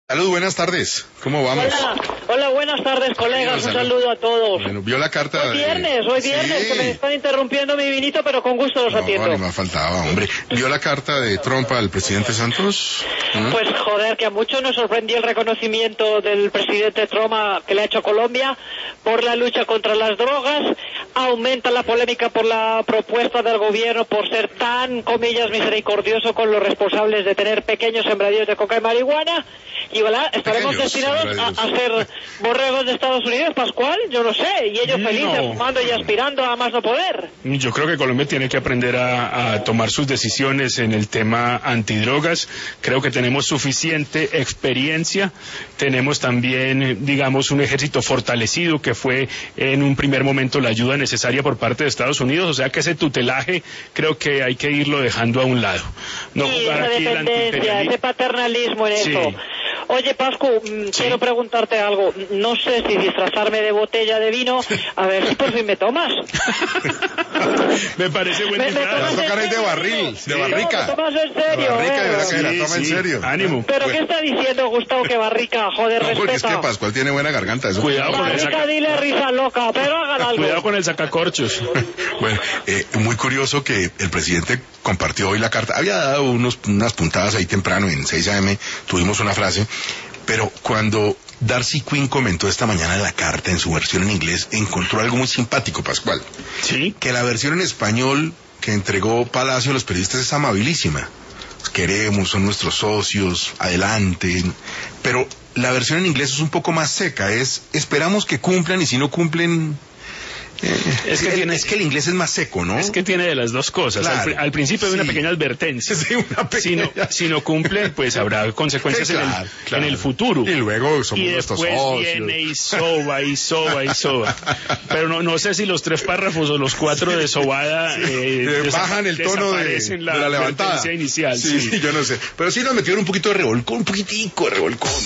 Salud, buenas tardes. ¿Cómo vamos? Hola, buenas tardes, colegas. Un saludo a todos. Bueno, vio la carta Hoy viernes, sí. Que me están interrumpiendo mi vinito, pero con gusto los atiendo. No, me faltaba, hombre. ¿Vio la carta de Trump al presidente Santos? Pues joder, que a muchos nos sorprendió el reconocimiento del presidente Trump que le ha hecho a Colombia por la lucha contra las drogas. Aumenta la polémica por la propuesta del gobierno por ser tan, comillas, misericordioso con los responsables de tener pequeños sembradíos de coca y marihuana. Y voilà, estaremos destinados a ser borregos de Estados Unidos, Pascual, yo no sé, y ellos felices, fumando y aspirando a más no poder. Yo creo que Colombia tiene que aprender a tomar sus decisiones en el tema antidrogas. Creo que tenemos suficiente experiencia, tenemos también, digamos, un ejército fortalecido que fue en un primer momento la ayuda necesaria por parte de Estados Unidos, o sea que ese tutelaje creo que hay que irlo dejando a un lado. No jugar aquí dependencia, ese paternalismo en eso. Oye, Pascu, quiero preguntarte algo. No sé si disfrazarme de botella de vino, a ver si por fin me tomas. Me parece buen disfraz. Va a tocar el de barril, de barrica. ¿Me tomas en serio? De barrica, de verdad que la toma en serio. Ánimo. ¿Pero qué está diciendo Gustavo que barrica? Joder, respeta. Porque es que Pascual tiene buena garganta. Eso. Cuidado con barrica, dile risa loca, pero hagan algo. Cuidado con el sacacorchos. Bueno, muy curioso que el presidente compartió hoy la carta. Había dado unas puntadas ahí temprano en 6 AM, tuvimos una frase, pero cuando Darcy Quinn comentó esta mañana la carta en su versión en inglés, encontró algo muy simpático, Pascual. Sí. Que la versión en español que entregó Palacio a los periodistas es amabilísima. Queremos, son nuestros socios, adelante. Pero la versión en inglés es un poco más seca, esperamos que cumplan y si no cumplen... Es que el inglés es más seco, ¿no? Es que tiene de las dos cosas. Claro. Al principio hay una pequeña advertencia. Sí, una pequeña... Si no cumplen, pues habrá consecuencias en el futuro. Y luego somos nuestros socios. Y después viene y soba. Pero no sé si los 3 párrafos o los 4 de sobada bajan el tono de la levantada inicial. Sí, yo no sé. Pero sí nos metieron un poquito de revolcón, un poquitico de revolcón.